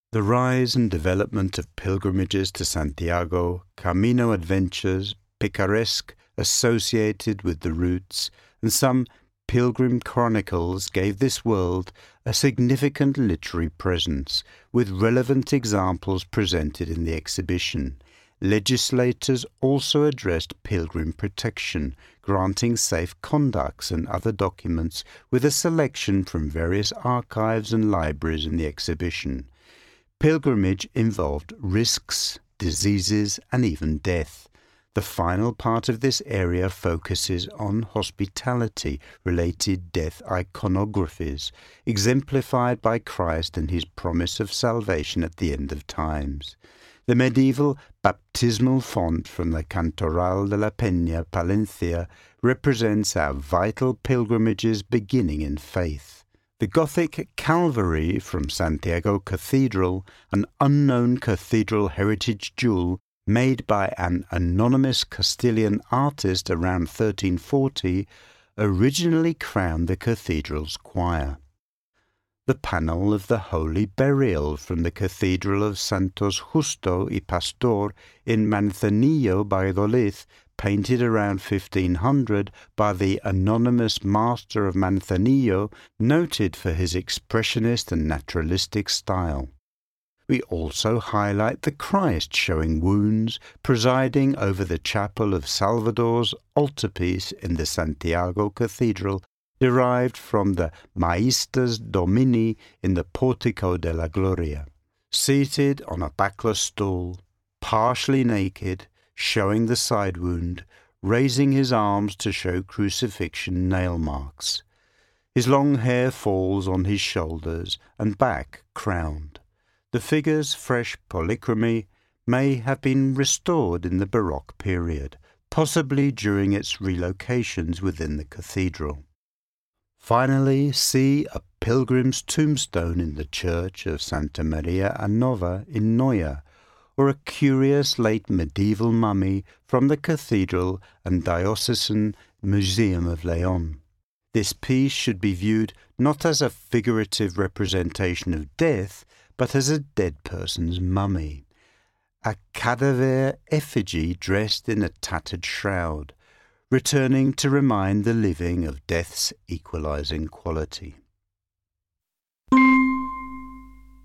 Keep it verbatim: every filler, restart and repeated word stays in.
The rise and development of pilgrimages to Santiago, Camino adventures, picaresque, associated with the routes, and some pilgrim chronicles gave this world a significant literary presence, with relevant examples presented in the exhibition. Legislators also addressed pilgrim protection, granting safe conducts and other documents, with a selection from various archives and libraries in the exhibition. Pilgrimage involved risks, diseases, and even death. The final part of this area focuses on hospitality-related death iconographies, exemplified by Christ and his promise of salvation at the end of times. The medieval baptismal font from the Cantoral de la Peña, Palencia, represents our vital pilgrimages beginning in faith. The Gothic Calvary from Santiago Cathedral, an unknown cathedral heritage jewel made by an anonymous Castilian artist around thirteen forty, originally crowned the cathedral's choir. The panel of the Holy Burial from the Cathedral of Santos Justo y Pastor in Manzanillo, Valladolid, painted around fifteen hundred by the anonymous master of Manzanillo, noted for his expressionist and naturalistic style. We also highlight the Christ showing wounds, presiding over the chapel of Salvador's altarpiece in the Santiago Cathedral, derived from the Maestas Domini in the Portico de la Gloria. Seated on a backless stool, partially naked, showing the side wound, raising his arms to show crucifixion nail marks. His long hair falls on his shoulders and back crowned. The figure's fresh polychromy may have been restored in the Baroque period, possibly during its relocations within the cathedral. Finally, see a pilgrim's tombstone in the church of Santa Maria a Nova in Noia, or a curious late medieval mummy from the Cathedral and Diocesan Museum of León. This piece should be viewed not as a figurative representation of death, but as a dead person's mummy, a cadaver effigy dressed in a tattered shroud, returning to remind the living of death's equalizing quality.